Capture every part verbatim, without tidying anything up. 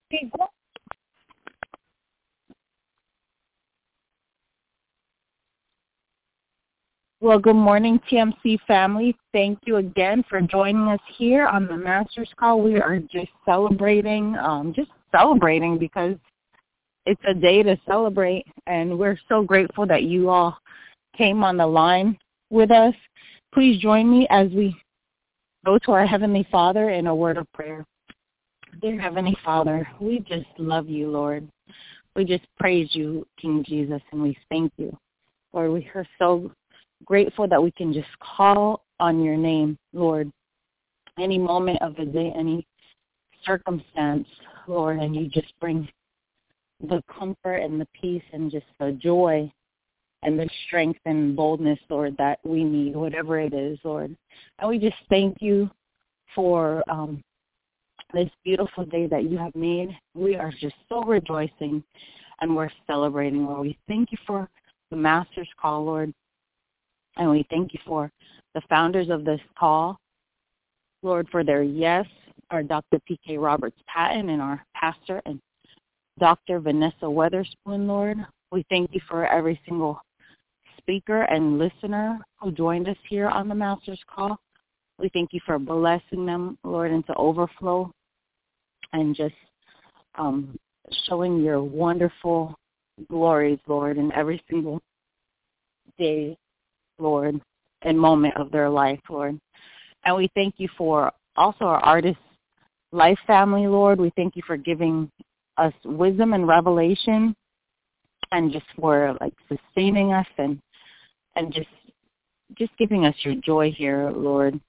People. Well, good morning, T M C family. Thank you again for joining us here on the Master's Call. We are just celebrating, um, just celebrating because it's a day to celebrate, and we're so grateful that you all came on the line with us. Please join me as we go to our Heavenly Father in a word of prayer. Dear Heavenly Father, we just love you, Lord. We just praise you, King Jesus, and we thank you. Lord, we are so grateful that we can just call on your name, Lord, any moment of the day, any circumstance, Lord, and you just bring the comfort and the peace and just the joy and the strength and boldness, Lord, that we need, whatever it is, Lord. And we just thank you for um, this beautiful day that you have made. We are just so rejoicing and we're celebrating, Lord. We thank you for the Master's Call, Lord. And we thank you for the founders of this call, Lord, for their yes, our Doctor P K Roberts-Patton and our pastor and Doctor Vanessa Weatherspoon, Lord. We thank you for every single speaker and listener who joined us here on the Master's Call. We thank you for blessing them, Lord, into overflow and just um, showing your wonderful glories, Lord, in every single day, Lord, and moment of their life, Lord. And we thank you for also our Artist Life family, Lord. We thank you for giving us wisdom and revelation and just for, like, sustaining us and and just just giving us your joy here, Lord,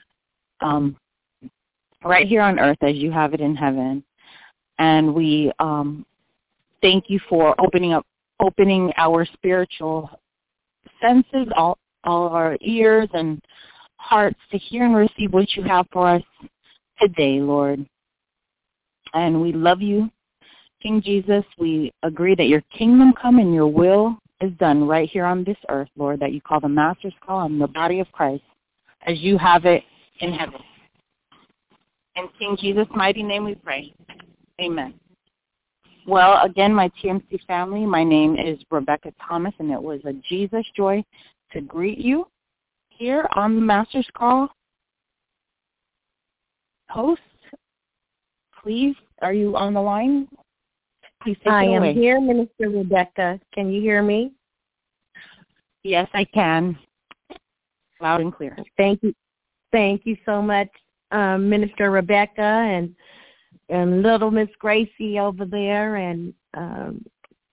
um, right here on earth as you have it in heaven. And we um, thank you for opening up, opening our spiritual senses, all, all of our ears and hearts to hear and receive what you have for us today, Lord. And we love you, King Jesus. We agree that your kingdom come and your will is done right here on this earth, Lord, that you call the Master's Call and the body of Christ as you have it in heaven. In King Jesus' mighty name we pray. Amen. Well, again, my T M C family, my name is Rebecca Thomas, and it was a Jesus joy to greet you here on the Master's Call. Host, please, are you on the line? Please take I it away. am here, Minister Rebecca. Can you hear me? Yes, I can. Loud and clear. Thank you. Thank you so much, um, Minister Rebecca and and little Miss Gracie over there and um,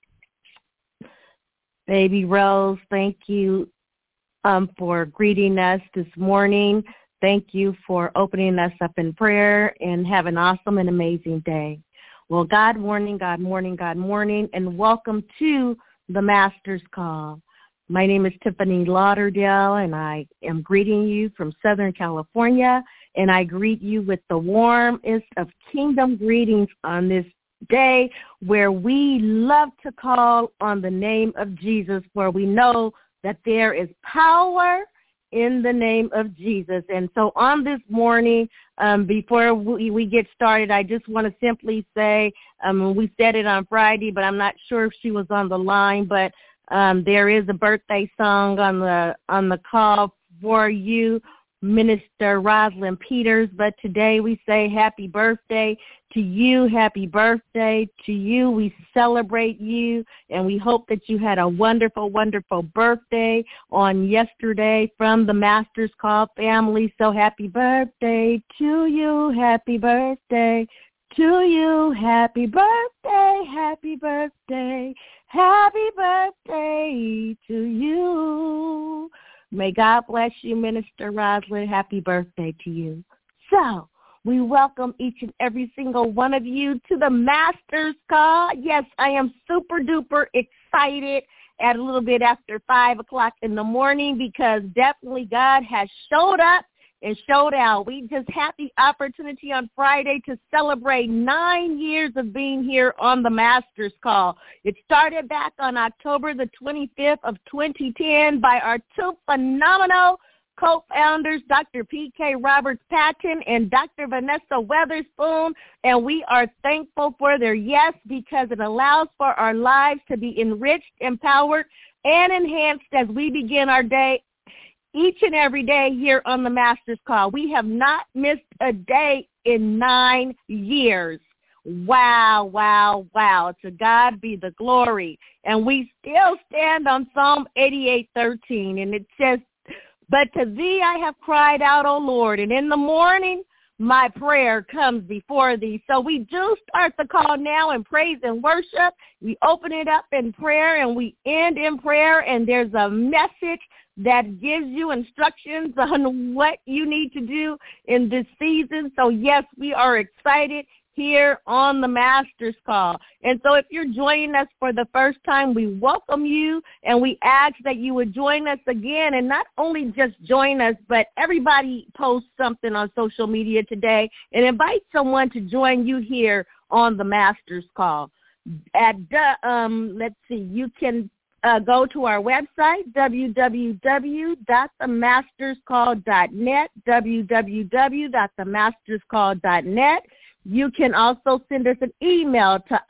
Baby Rose. Thank you um, for greeting us this morning. Thank you for opening us up in prayer, and have an awesome and amazing day. Well, God morning, God morning, God morning, and welcome to the Master's Call. My name is Tiffany Lauderdale, and I am greeting you from Southern California, and I greet you with the warmest of kingdom greetings on this day where we love to call on the name of Jesus, where we know that there is power in the name of Jesus. And so on this morning, um, before we, we get started, I just want to simply say, um, we said it on Friday, but I'm not sure if she was on the line, but um, there is a birthday song on the on the call for you, Minister Rosalind Peters. But today we say happy birthday to you, happy birthday to you. We celebrate you, and we hope that you had a wonderful, wonderful birthday on yesterday from the Master's Call family. So happy birthday to you, happy birthday to you, happy birthday, happy birthday, happy birthday to you. May God bless you, Minister Rosalind. Happy birthday to you. So we welcome each and every single one of you to the Master's Call. Yes, I am super duper excited at a little bit after five o'clock in the morning because definitely God has showed up and showed out. We just had the opportunity on Friday to celebrate nine years of being here on the Master's Call. It started back on October the twenty-fifth of twenty ten by our two phenomenal co-founders, Doctor P K Roberts-Patton and Doctor Vanessa Weatherspoon, and we are thankful for their yes because it allows for our lives to be enriched, empowered, and enhanced as we begin our day each and every day here on the Master's Call. We have not missed a day in nine years. Wow, wow, wow. To God be the glory. And we still stand on Psalm eighty-eight thirteen, and it says, but to thee I have cried out, O Lord, and in the morning my prayer comes before thee. So we do start the call now in praise and worship. We open it up in prayer, and we end in prayer, and there's a message that gives you instructions on what you need to do in this season. So, yes, we are excited here on the Master's Call. And so if you're joining us for the first time, we welcome you, and we ask that you would join us again, and not only just join us, but everybody post something on social media today and invite someone to join you here on the Master's Call. At the, um, let's see, you can Uh, go to our website, w w w dot the masters call dot net, w w w dot the masters call dot net. You can also send us an email to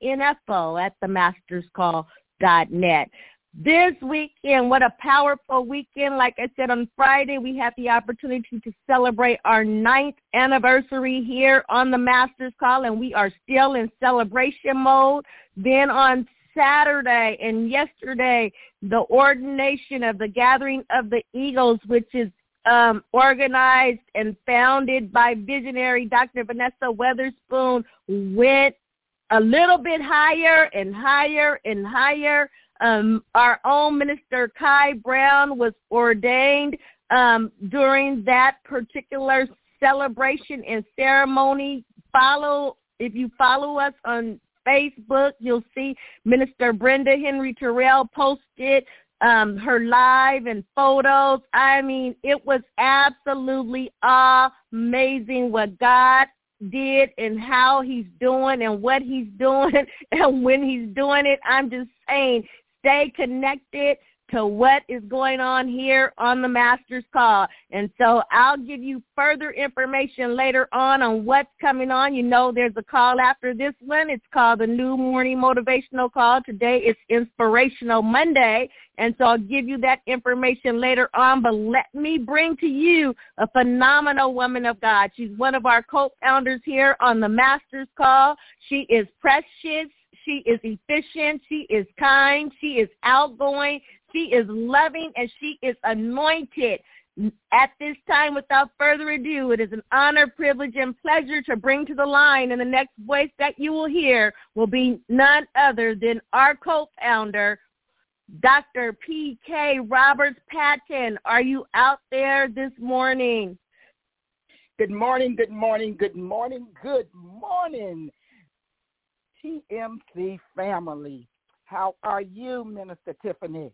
info at the masters call dot net. This weekend, what a powerful weekend. Like I said, on Friday, we had the opportunity to celebrate our ninth anniversary here on the Master's Call, and we are still in celebration mode. Then on Saturday and yesterday, the ordination of the Gathering of the Eagles, which is um, organized and founded by visionary Doctor Vanessa Weatherspoon, went a little bit higher and higher and higher. Um, our own Minister Kai Brown was ordained um, during that particular celebration and ceremony. Follow, if you follow us on Facebook, you'll see Minister Brenda Henry Terrell posted um, her live and photos. I mean, it was absolutely amazing what God did and how he's doing and what he's doing and when he's doing it. I'm just saying, stay connected to what is going on here on the Master's Call. And so I'll give you further information later on on what's coming on. You know there's a call after this one. It's called the New Morning Motivational Call. Today it's Inspirational Monday, and so I'll give you that information later on. But let me bring to you a phenomenal woman of God. She's one of our co-founders here on the Master's Call. She is precious. She is efficient. She is kind. She is outgoing. She is loving, and she is anointed. At this time, without further ado, it is an honor, privilege, and pleasure to bring to the line, and the next voice that you will hear will be none other than our co-founder, Doctor P K Roberts-Patton. Are you out there this morning? Good morning, good morning, good morning, good morning, T M C family. How are you, Minister Tiffany?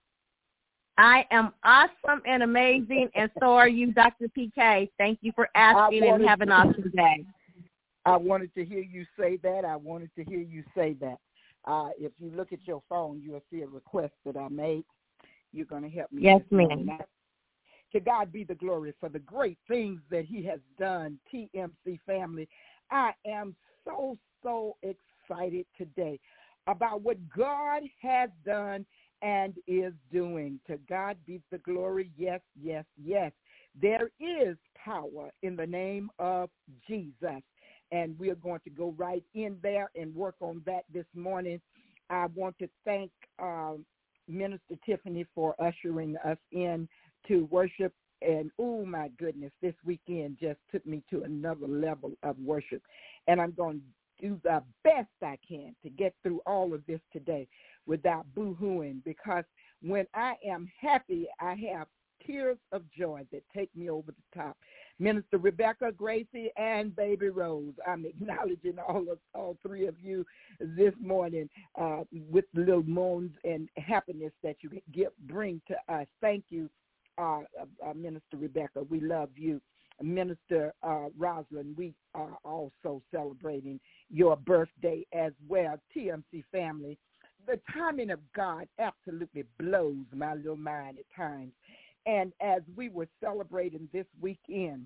I am awesome and amazing, and so are you, Doctor P K. Thank you for asking, and have an awesome day. I wanted to hear you say that. I wanted to hear you say that. Uh, if you look at your phone, you'll see a request that I made. You're going to help me. Yes, ma'am. To God be the glory for the great things that he has done, T M C family. I am so, so excited today about what God has done and is doing. To God be the glory. Yes, yes, yes. There is power in the name of Jesus, and we're going to go right in there and work on that this morning. I want to thank um, Minister Tiffany for ushering us in to worship, and oh my goodness, this weekend just took me to another level of worship, and I'm going to do the best I can to get through all of this today without boo-hooing, because when I am happy, I have tears of joy that take me over the top. Minister Rebecca, Gracie, and Baby Rose, I'm acknowledging all of all three of you this morning uh, with the little moans and happiness that you give, bring to us. Thank you, uh, uh, Minister Rebecca. We love you. Minister uh, Rosalind, we are also celebrating your birthday as well. T M C family, the timing of God absolutely blows my little mind at times. And as we were celebrating this weekend,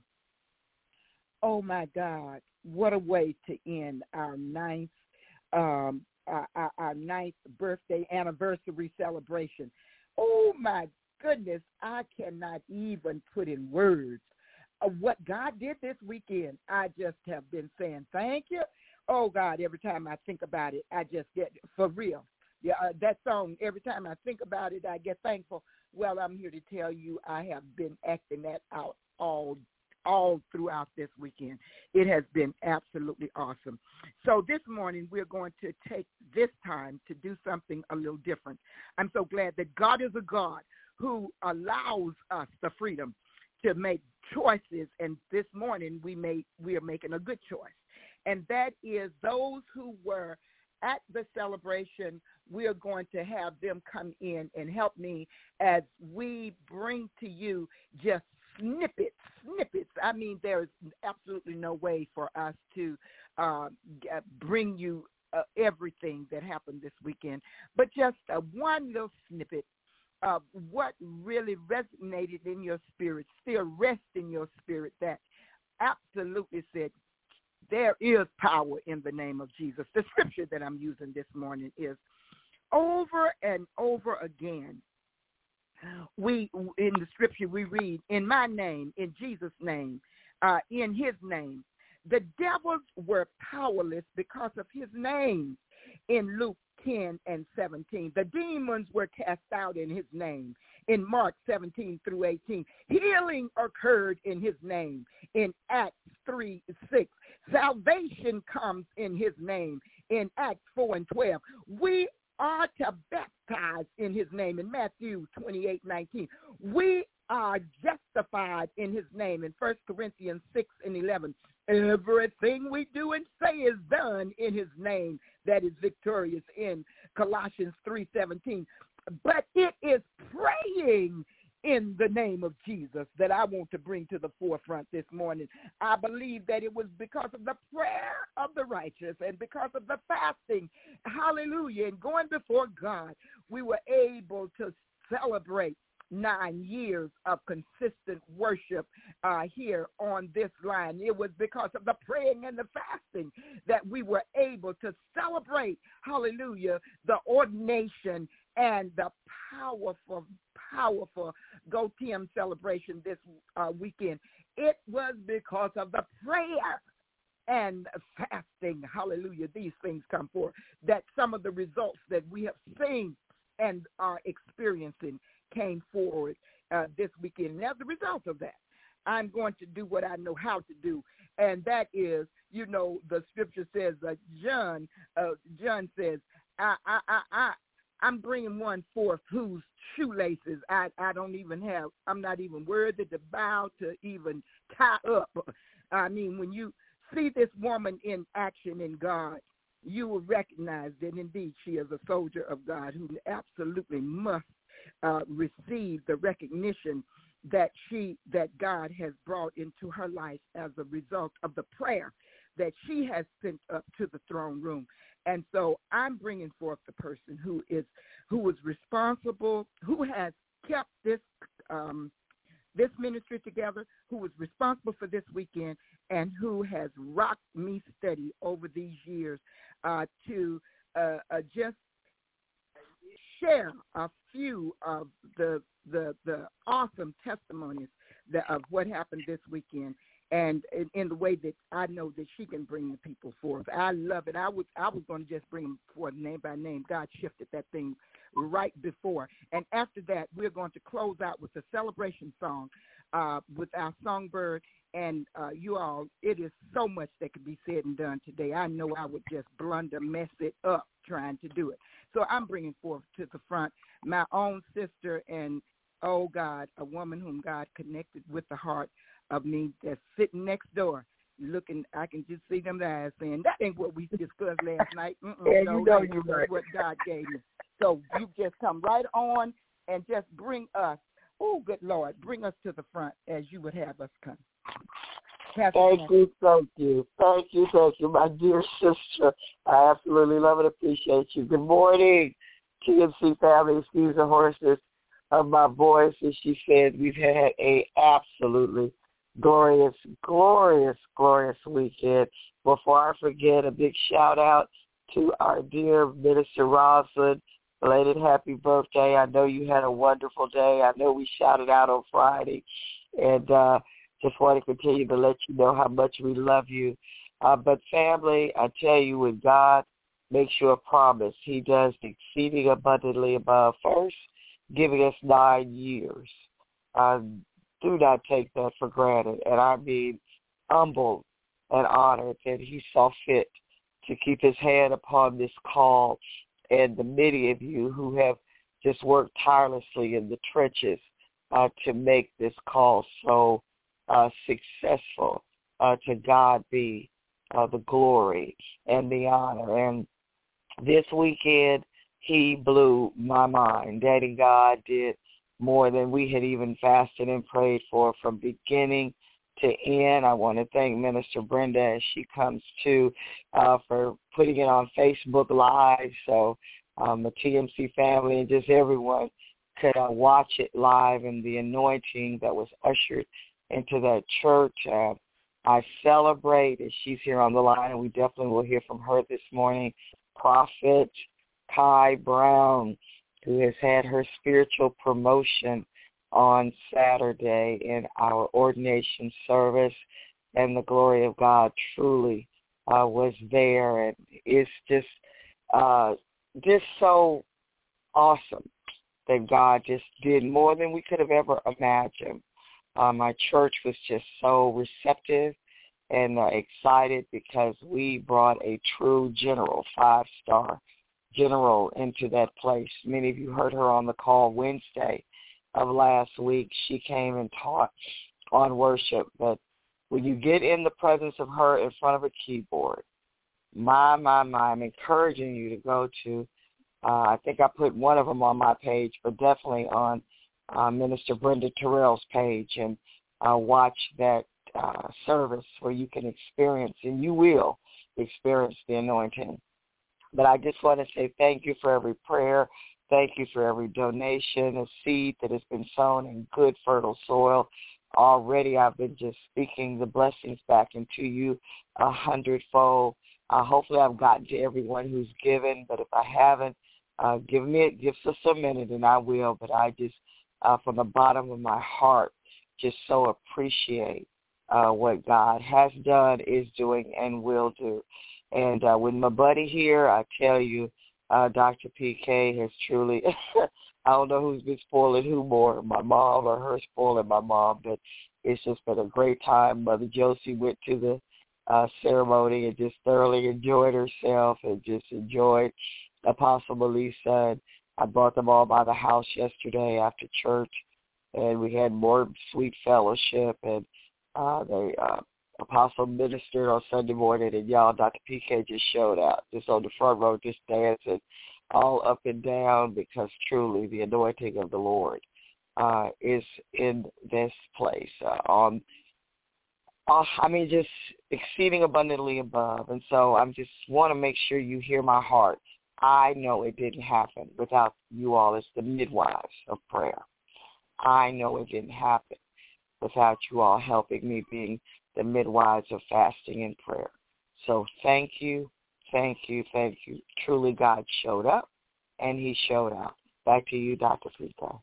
oh, my God, what a way to end our ninth, um, our, our, our ninth birthday anniversary celebration. Oh, my goodness, I cannot even put in words of what God did this weekend. I just have been saying thank you. Oh, God, every time I think about it, I just get, for real. Yeah, uh, that song, every time I think about it, I get thankful. Well, I'm here to tell you I have been acting that out all all throughout this weekend. It has been absolutely awesome. So this morning, we're going to take this time to do something a little different. I'm so glad that God is a God who allows us the freedom to make choices, and this morning we made we are making a good choice, and that is those who were at the celebration. We are going to have them come in and help me as we bring to you just snippets, snippets. I mean, there's absolutely no way for us to uh, bring you uh, everything that happened this weekend, but just uh, one little snippet of what really resonated in your spirit, still rests in your spirit, that absolutely said, there is power in the name of Jesus. The scripture that I'm using this morning is over and over again. We, in the scripture we read, in my name, in Jesus' name, uh, in his name. The devils were powerless because of his name. In Luke ten and seventeen, the demons were cast out in his name. In Mark seventeen through eighteen, healing occurred in his name. In Acts three six, salvation comes in his name. In Acts four and twelve, we are to baptize in his name. In Matthew twenty-eight nineteen, we are justified in his name. In First Corinthians six and eleven, everything we do and say is done in his name. That is victorious. In Colossians three seventeen. But it is praying in the name of Jesus that I want to bring to the forefront this morning. I believe that it was because of the prayer of the righteous and because of the fasting, hallelujah, and going before God, we were able to celebrate nine years of consistent worship uh, here on this line. It was because of the praying and the fasting that we were able to celebrate, hallelujah, the ordination and the powerful, powerful Go T M celebration this uh, weekend. It was because of the prayer and fasting, hallelujah, these things come forth, that some of the results that we have seen and are experiencing came forward uh, this weekend. And as a result of that, I'm going to do what I know how to do, and that is, you know, the scripture says, uh, John, uh, John says, I, I, I, I, I'm bringing one forth whose shoelaces I, I don't even have. I'm not even worthy to bow to even tie up. I mean, when you see this woman in action in God, you will recognize that indeed she is a soldier of God who absolutely must uh, receive the recognition that she, that God has brought into her life as a result of the prayer that she has sent up to the throne room. And so I'm bringing forth the person who is who was responsible, who has kept this um, this ministry together, who was responsible for this weekend, and who has rocked me steady over these years uh, to uh, uh, just share a few of the the, the awesome testimonies that, of what happened this weekend. And in, in the way that I know that she can bring the people forth. I love it. I was I was going to just bring them forth name by name. God shifted that thing right before. And after that, we're going to close out with a celebration song uh, with our songbird. And uh, you all, it is so much that could be said and done today. I know I would just blunder, mess it up trying to do it. So I'm bringing forth to the front my own sister and, oh, God, a woman whom God connected with the heart of me that's sitting next door looking. I can just see them eyes saying, that ain't what we discussed last night. Mm-mm, yeah, no, you know that's you're right. what God gave me. So you just come right on and just bring us, oh, good Lord, bring us to the front as you would have us come. Pastor Thank Nancy. you, thank you. Thank you, thank you, my dear sister. I absolutely love and appreciate you. Good morning, T M C family. Excuse the horses. of my voice, as she said, we've had a absolutely glorious, glorious, glorious weekend. Before I forget, a big shout out to our dear Minister Rosalind. Belated happy birthday. I know you had a wonderful day. I know we shouted out on Friday. And uh, just want to continue to let you know how much we love you. Uh, but family, I tell you, when God makes you a promise, he does exceeding abundantly above. First, giving us nine years. Uh, do not take that for granted. And I mean humbled and honored that he saw fit to keep his hand upon this call, and the many of you who have just worked tirelessly in the trenches uh, to make this call so uh, successful. Uh, to God be uh, the glory and the honor. And this weekend, he blew my mind. Daddy God did more than we had even fasted and prayed for from beginning to end. I want to thank Minister Brenda as she comes to uh, for putting it on Facebook Live, so um, the T M C family and just everyone could uh, watch it live, and the anointing that was ushered into that church. Uh, I celebrate, as she's here on the line, and we definitely will hear from her this morning, Prophet Kai Brown, who has had her spiritual promotion on Saturday in our ordination service, and the glory of God truly uh, was there, and it's just uh, just so awesome that God just did more than we could have ever imagined. Uh, my church was just so receptive and uh, excited because we brought a true general, five-star general into that place. Many of you heard her on the call Wednesday of last week. She came and taught on worship. But when you get in the presence of her in front of a keyboard, my, my, my, I'm encouraging you to go to, uh, I think I put one of them on my page, but definitely on uh, Minister Brenda Terrell's page, and uh, watch that uh, service where you can experience, and you will experience the anointing. But I just want to say thank you for every prayer. Thank you for every donation, a seed that has been sown in good, fertile soil. Already I've been just speaking the blessings back into you a hundredfold. Uh, hopefully I've gotten to everyone who's given, but if I haven't, uh, give me give us a minute and I will. But I just, uh, from the bottom of my heart, just so appreciate uh, what God has done, is doing, and will do. And uh, with my buddy here, I tell you, uh, Doctor P K has truly, I don't know who's been spoiling who more, my mom or her spoiling my mom, but it's just been a great time. Mother Josie went to the uh, ceremony and just thoroughly enjoyed herself and just enjoyed Apostle Melissa. And I brought them all by the house yesterday after church, and we had more sweet fellowship, and uh, they uh, Apostle ministered on Sunday morning, and y'all, Doctor P K just showed out, just on the front row, just dancing all up and down, because truly the anointing of the Lord uh, is in this place. Uh, on, uh, I mean, just exceeding abundantly above. And so I just want to make sure you hear my heart. I know it didn't happen without you all as the midwives of prayer. I know it didn't happen without you all helping me being the midwives of fasting and prayer. So thank you, thank you, thank you. Truly God showed up, and he showed out. Back to you, Doctor Frito.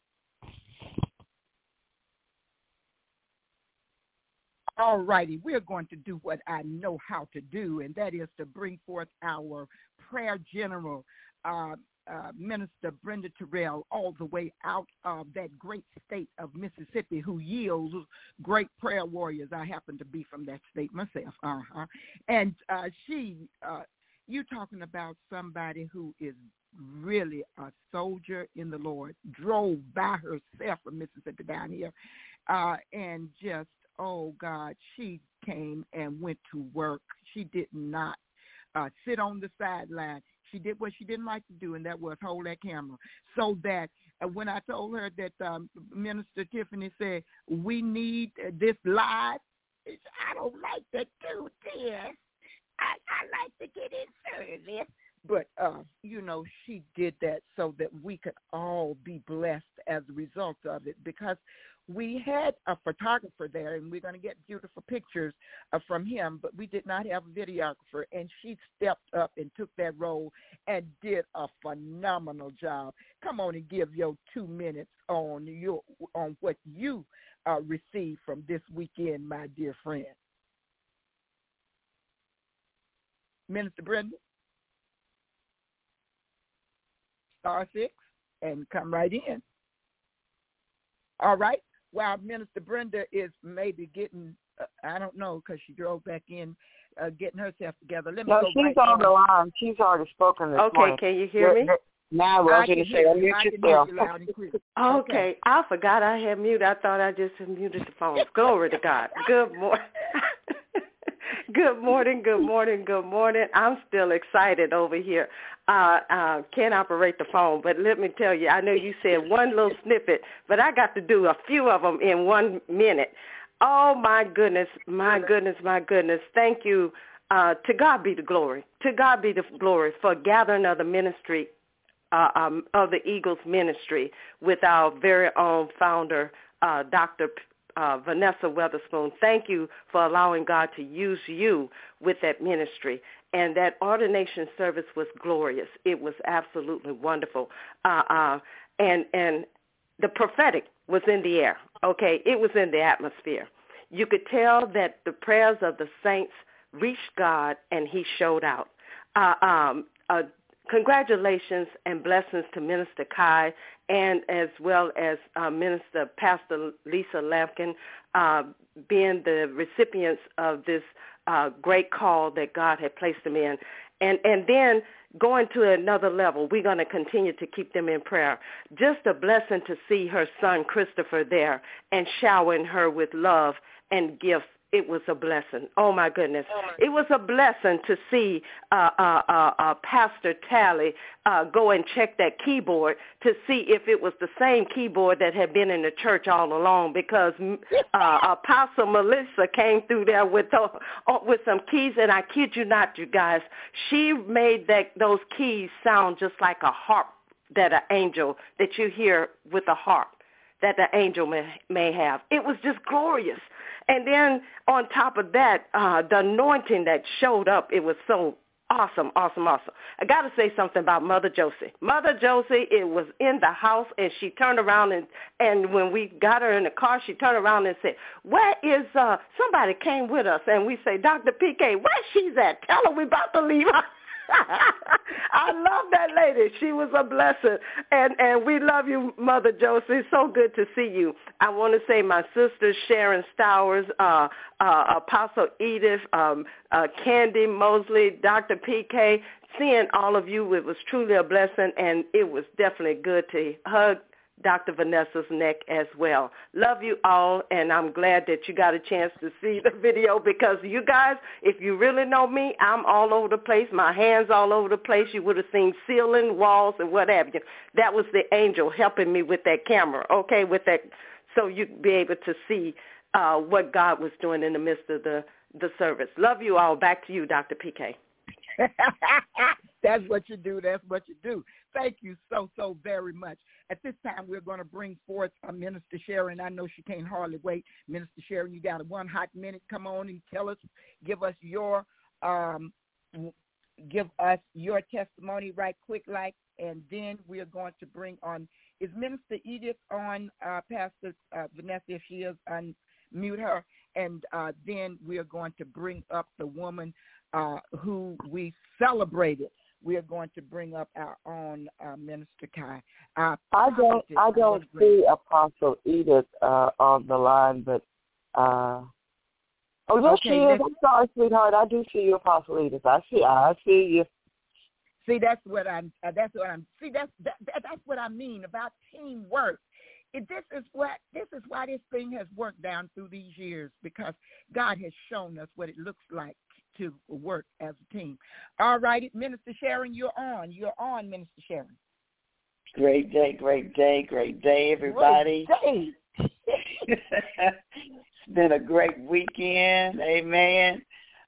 All righty, we're going to do what I know how to do, and that is to bring forth our prayer general, uh, uh, Minister Brenda Terrell, all the way out of that great state of Mississippi, who yields great prayer warriors. I happen to be from that state myself. Uh-huh. And uh, she, uh, you're talking about somebody who is really a soldier in the Lord, drove by herself from Mississippi down here, uh, and just, oh, God, she came and went to work. She did not uh, sit on the sideline. She did what she didn't like to do, and that was hold that camera. So that uh, when I told her that um, Minister Tiffany said, we need uh, this live, I don't like to do this. I, I like to get in service. But, uh, you know, she did that so that we could all be blessed as a result of it, because we had a photographer there, and we're going to get beautiful pictures uh, from him, but we did not have a videographer, and she stepped up and took that role and did a phenomenal job. Come on and give your two minutes on your on what you uh, received from this weekend, my dear friend. Minister Brenda, star six, and come right in. All right. While Minister Brenda is maybe getting, uh, I don't know, because she drove back in, uh, getting herself together. Let me no, go she's right on the line. She's already spoken this okay, morning. Okay, can you hear me? Now I was going to say, unmute yourself. You loud and clear. Okay. Okay, I forgot I had muted. I thought I just had muted the phone. Glory to God. Good morning. Good morning, good morning, good morning. I'm still excited over here. Uh, uh, can't operate the phone, but let me tell you, I know you said one little snippet, but I got to do a few of them in one minute. Oh, my goodness, my goodness, my goodness. Thank you. Uh, to God be the glory. To God be the glory for gathering of the ministry, uh, um, of the Eagles ministry with our very own founder, uh, Doctor Uh, Vanessa Weatherspoon. Thank you for allowing God to use you with that ministry. And that ordination service was glorious. It was absolutely wonderful. Uh, uh, and and the prophetic was in the air. Okay, it was in the atmosphere. You could tell that the prayers of the saints reached God, and he showed out. Uh, um, uh, Congratulations and blessings to Minister Kai, and as well as uh, Minister Pastor Lisa Lampkin, uh, being the recipients of this uh, great call that God had placed them in. And, and then going to another level, we're going to continue to keep them in prayer. Just a blessing to see her son Christopher there and showering her with love and gifts. It was a blessing. Oh, my goodness. It was a blessing to see uh, uh, uh, uh, Pastor Tally uh, go and check that keyboard to see if it was the same keyboard that had been in the church all along, because uh, Apostle Melissa came through there with uh, with some keys, and I kid you not, you guys, she made that those keys sound just like a harp that an angel, that you hear with a harp that the angel may, may have. It was just glorious. And then on top of that, uh, the anointing that showed up, it was so awesome, awesome, awesome. I got to say something about Mother Josie. Mother Josie, it was in the house, and she turned around, and, and when we got her in the car, she turned around and said, where is, uh, somebody came with us, and we say, Doctor P K, where she's at? Tell her we about to leave her. I love that lady. She was a blessing. And and we love you, Mother Josie. So good to see you. I want to say my sisters, Sharon Stowers, uh, uh, Apostle Edith, um, uh, Candy Mosley, Doctor P K, seeing all of you, it was truly a blessing, and it was definitely good to hug Doctor Vanessa's neck as well. Love you all, and I'm glad that you got a chance to see the video, because you guys, if you really know me, I'm all over the place. My hands all over the place. You would have seen ceiling, walls, and what have you. That was the angel helping me with that camera, okay, with that, so you'd be able to see uh, what God was doing in the midst of the, the service. Love you all. Back to you, Doctor P K. That's what you do. That's what you do. Thank you so, so very much. At this time, we're going to bring forth uh, Minister Sharon. I know she can't hardly wait. Minister Sharon, you got a one hot minute. Come on and tell us, give us your, um, give us your testimony right quick, like, and then we are going to bring on. Is Minister Edith on, uh, Pastor uh, Vanessa? If she is, unmute her, and uh, then we are going to bring up the woman uh, who we celebrated. We are going to bring up our own uh, Minister Kai. Uh, I don't, I don't see Apostle Edith uh, on the line, but uh, oh, yes, okay, she is. I'm sorry, sweetheart. I do see you, Apostle Edith. I see, I see you. See, that's what I'm. Uh, that's what I'm. See, that's that, that, that's what I mean about teamwork. It, this is what this is why this thing has worked down through these years, because God has shown us what it looks like to work as a team. All right, Minister Sharon, you're on. You're on, Minister Sharon. Great day, great day, great day, everybody. Great day. It's been a great weekend. Amen.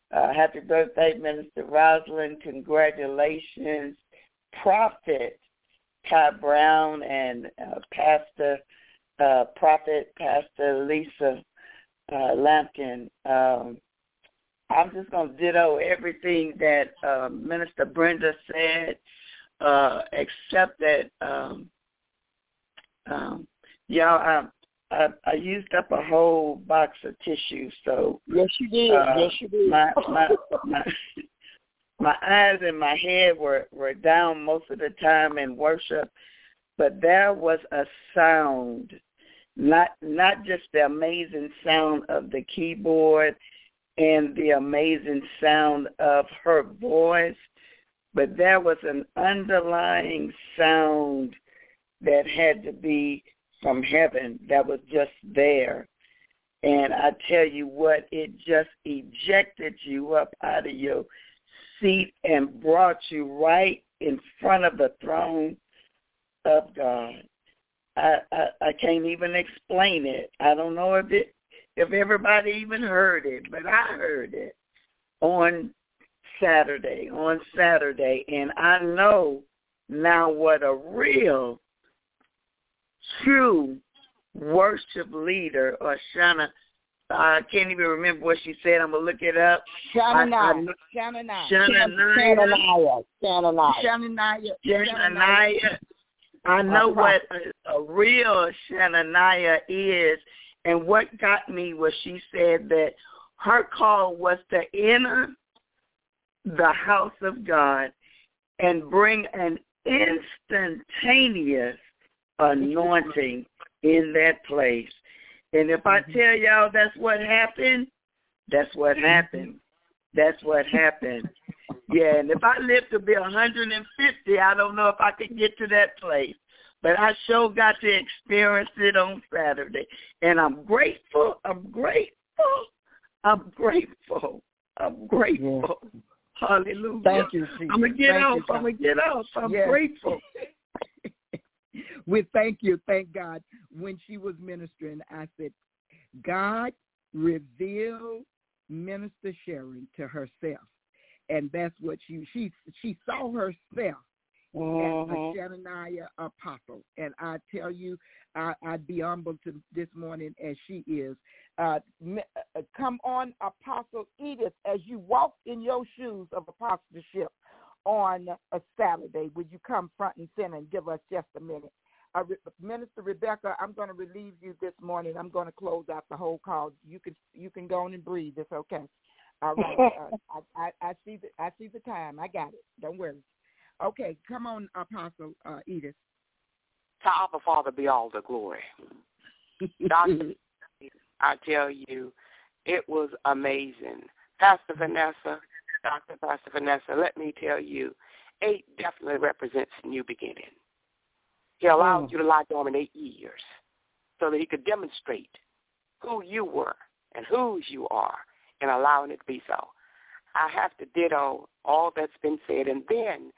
Uh, happy birthday, Minister Rosalind. Congratulations, Prophet Ty Brown and uh, Pastor, uh, Prophet Pastor Lisa uh, Lampkin. Um, I'm just going to ditto everything that uh, Minister Brenda said, uh, except that, um, um, y'all, I, I, I used up a whole box of tissue, so yes, you did. Uh, yes, you did. My my my, my eyes and my head were, were down most of the time in worship, but there was a sound, not not just the amazing sound of the keyboard and the amazing sound of her voice, but there was an underlying sound that had to be from heaven that was just there. And I tell you what, it just ejected you up out of your seat and brought you right in front of the throne of God. I, I, I can't even explain it. I don't know if it if everybody even heard it, but I heard it on Saturday, on Saturday. And I know now what a real, true worship leader, or Shana, I can't even remember what she said. I'm going to look it up. Shananiah. Shananiah. Shananiah. Shananiah. Shananiah. Shananiah. I know what a, a real Shananiah is, and what got me was she said that her call was to enter the house of God and bring an instantaneous anointing in that place. And if I tell y'all that's what happened, that's what happened. That's what happened. Yeah, and if I live to be one hundred fifty, I don't know if I could get to that place. But I sure got to experience it on Saturday. And I'm grateful. I'm grateful. I'm grateful. I'm grateful. Yeah. Hallelujah. Thank you, Jesus. I'm going to get thank off. You, I'm going to get off. I'm yes. grateful. We thank you. Thank God. When she was ministering, I said, God revealed Minister Sharon to herself. And that's what she, she, she saw herself. Mm-hmm. As a Shananiah apostle. And I tell you, I, I'd be humbled to this morning as she is. Uh, come on, Apostle Edith, as you walk in your shoes of apostleship on a Saturday, would you come front and center and give us just a minute? Uh, Minister Rebecca, I'm going to relieve you this morning. I'm going to close out the whole call. You can you can go on and breathe. It's okay. All right. uh, I, I, I see the I see the time. I got it. Don't worry. Okay, come on, Apostle uh, Edith. To our Father be all the glory. Doctor, I tell you, it was amazing. Pastor Vanessa, Doctor Pastor Vanessa, let me tell you, eight definitely represents new beginning. He allowed oh. you to lie dormant eight years so that he could demonstrate who you were and whose you are and allowing it to be so. I have to ditto all that's been said, and then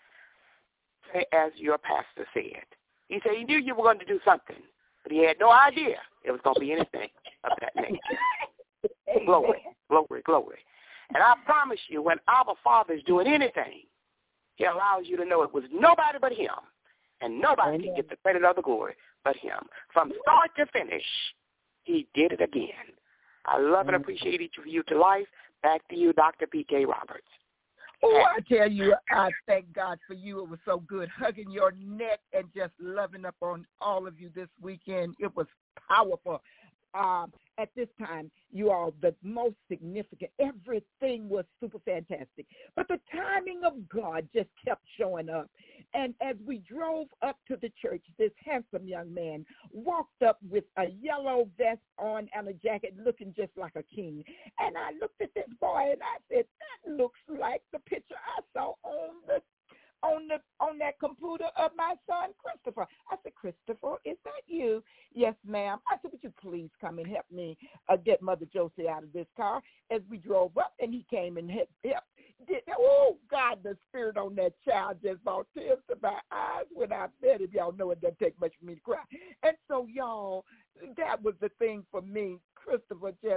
as your pastor said. He said he knew you were going to do something, but he had no idea it was going to be anything of that nature. Glory, glory, glory. And I promise you, when our Father is doing anything, he allows you to know it was nobody but him, and nobody Amen. Can get the credit or the glory but him. From start to finish, he did it again. I love and appreciate each of you to life. Back to you, Doctor P K Roberts. Oh, I tell you, I thank God for you. It was so good hugging your neck and just loving up on all of you this weekend. It was powerful. Um, at this time, you all, the most significant, everything was super fantastic. But the timing of God just kept showing up. And as we drove up to the church, this handsome young man walked up with a yellow vest on and a jacket looking just like a king. And I looked at this boy and I said, that looks like the picture I saw on the on the on that computer of my son Christopher. I said, Christopher, is that you? Yes, ma'am. I said, would you please come and help me uh, get Mother Josie out of this car? As we drove up, and he came and helped. Help, did, oh, God, the spirit on that child just brought tears to my eyes when I met him. Y'all know it doesn't take much for me to cry. And so, y'all, that was the thing for me. Christopher just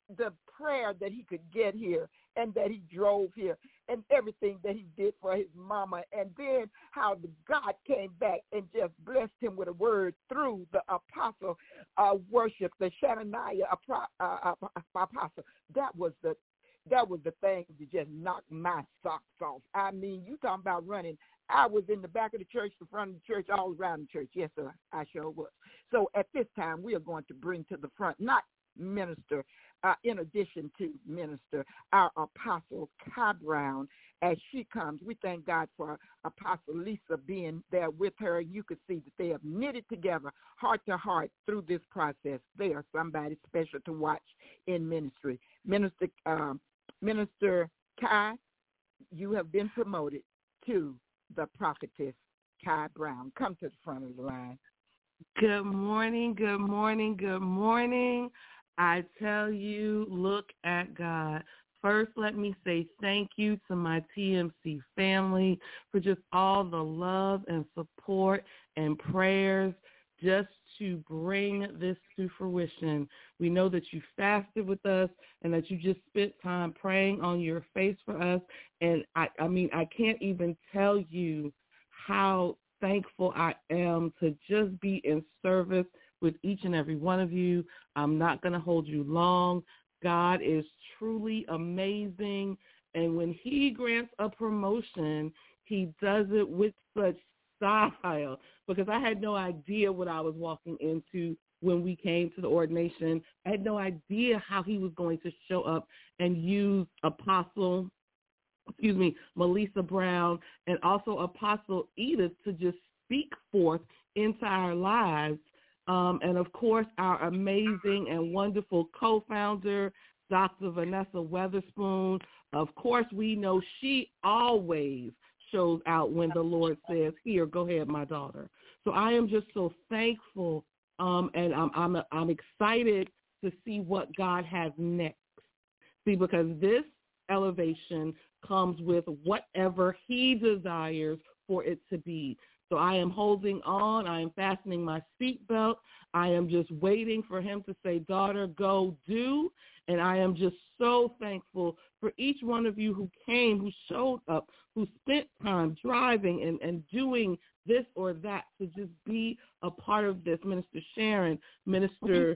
the prayer that he could get here and that he drove here and everything that he did for his mama, and then how the God came back and just blessed him with a word through the apostle uh, worship, the Shananiah uh, apostle. That was the that was the thing that just knocked my socks off. I mean, you talking about running. I was in the back of the church, the front of the church, all around the church. Yes, sir, I sure was. So at this time, we are going to bring to the front, not minister, uh, in addition to minister, our apostle Kai Brown, as she comes. We thank God for Apostle Lisa being there with her. You could see that they have knitted together heart to heart through this process. They are somebody special to watch in ministry. Minister, um, Minister Kai, you have been promoted to the prophetess Kai Brown. Come to the front of the line. Good morning, good morning, good morning. I tell you, look at God. First, let me say thank you to my T M C family for just all the love and support and prayers just to bring this to fruition. We know that you fasted with us and that you just spent time praying on your face for us. And I, I mean, I can't even tell you how thankful I am to just be in service with each and every one of you. I'm not going to hold you long. God is truly amazing. And when he grants a promotion, he does it with such style, because I had no idea what I was walking into when we came to the ordination. I had no idea how he was going to show up and use Apostle, excuse me, Melissa Brown, and also Apostle Edith to just speak forth into our lives. Um, and, of course, our amazing and wonderful co-founder, Doctor Vanessa Weatherspoon. Of course, we know she always shows out when the Lord says, here, go ahead, my daughter. So I am just so thankful, um, and I'm, I'm, I'm excited to see what God has next. See, because this elevation comes with whatever he desires for it to be. So I am holding on. I am fastening my seatbelt. I am just waiting for him to say, daughter, go do. And I am just so thankful for each one of you who came, who showed up, who spent time driving and, and doing this or that to just be a part of this. Minister Sharon, Minister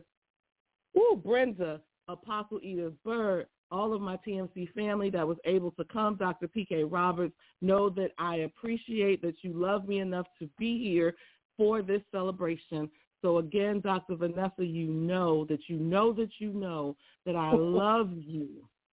ooh, Brenda, Apostle Edith Bird, all of my T M C family that was able to come, Doctor P K Roberts, know that I appreciate that you love me enough to be here for this celebration. So again, Doctor Vanessa, you know that you know that you know that I love you.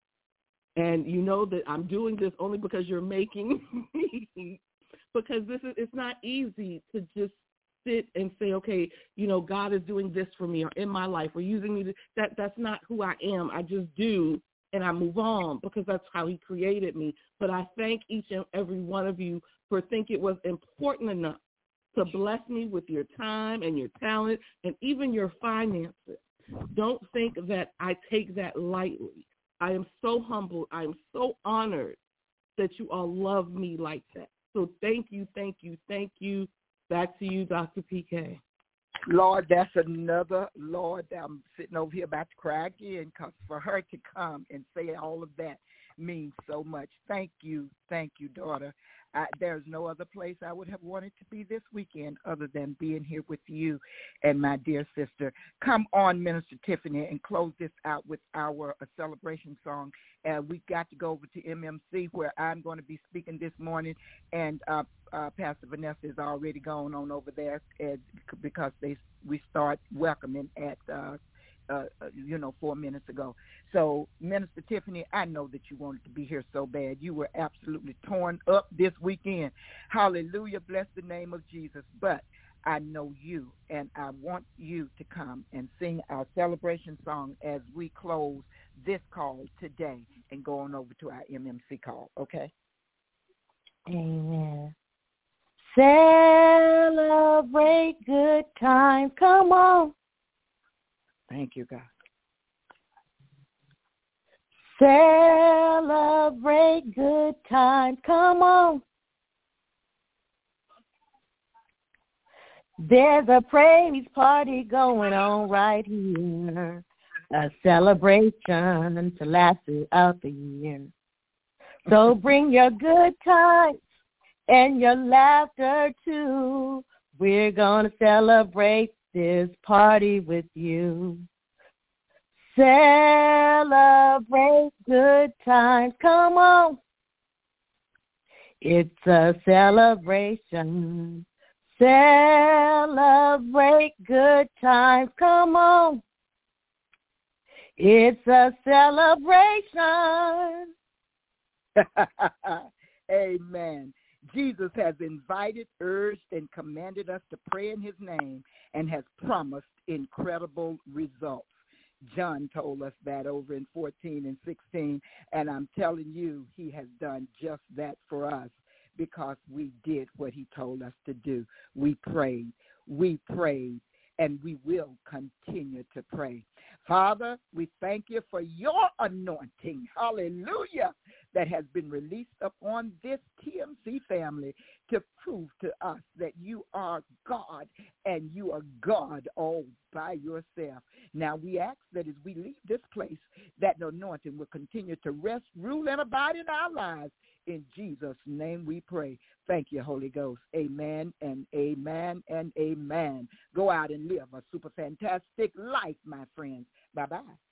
And you know that I'm doing this only because you're making me, because this is, it's not easy to just sit and say, okay, you know, God is doing this for me or in my life or using me. To, that that's not who I am. I just do. And I move on because that's how he created me. But I thank each and every one of you for thinking it was important enough to bless me with your time and your talent and even your finances. Don't think that I take that lightly. I am so humbled. I am so honored that you all love me like that. So thank you, thank you, thank you. Back to you, Doctor P K. Lord, that's another, Lord, I'm sitting over here about to cry again, because for her to come and say all of that means so much. Thank you, thank you, daughter. I, there's no other place I would have wanted to be this weekend other than being here with you and my dear sister. Come on, Minister Tiffany, and close this out with our uh, celebration song. Uh, we got to go over to M M C where I'm going to be speaking this morning, and uh, uh, Pastor Vanessa is already gone on over there as, because they we start welcoming at uh, Uh, you know, four minutes ago. So, Minister Tiffany, I know that you wanted to be here so bad. You were absolutely torn up this weekend. Hallelujah. Bless the name of Jesus. But I know you, and I want you to come and sing our celebration song as we close this call today and go on over to our M M C call, okay? Amen. Celebrate good times. Come on. Thank you, God. Celebrate good times. Come on. There's a praise party going on right here. a celebration to last throughout the year. So bring your good times and your laughter too. We're going to celebrate this party with you. Celebrate good times. Come on. It's a celebration. Celebrate good times. Come on. It's a celebration. Amen. Jesus has invited, urged, and commanded us to pray in his name and has promised incredible results. John told us that over in fourteen and sixteen, and I'm telling you, he has done just that for us because we did what he told us to do. We prayed, we prayed, and we will continue to pray. Father, we thank you for your anointing, hallelujah, that has been released upon this T M C family to prove to us that you are God and you are God all by yourself. Now we ask that as we leave this place, that anointing will continue to rest, rule, and abide in our lives. In Jesus' name we pray. Thank you, Holy Ghost. Amen and amen and amen. Go out and live a super fantastic life, my friends. Bye-bye.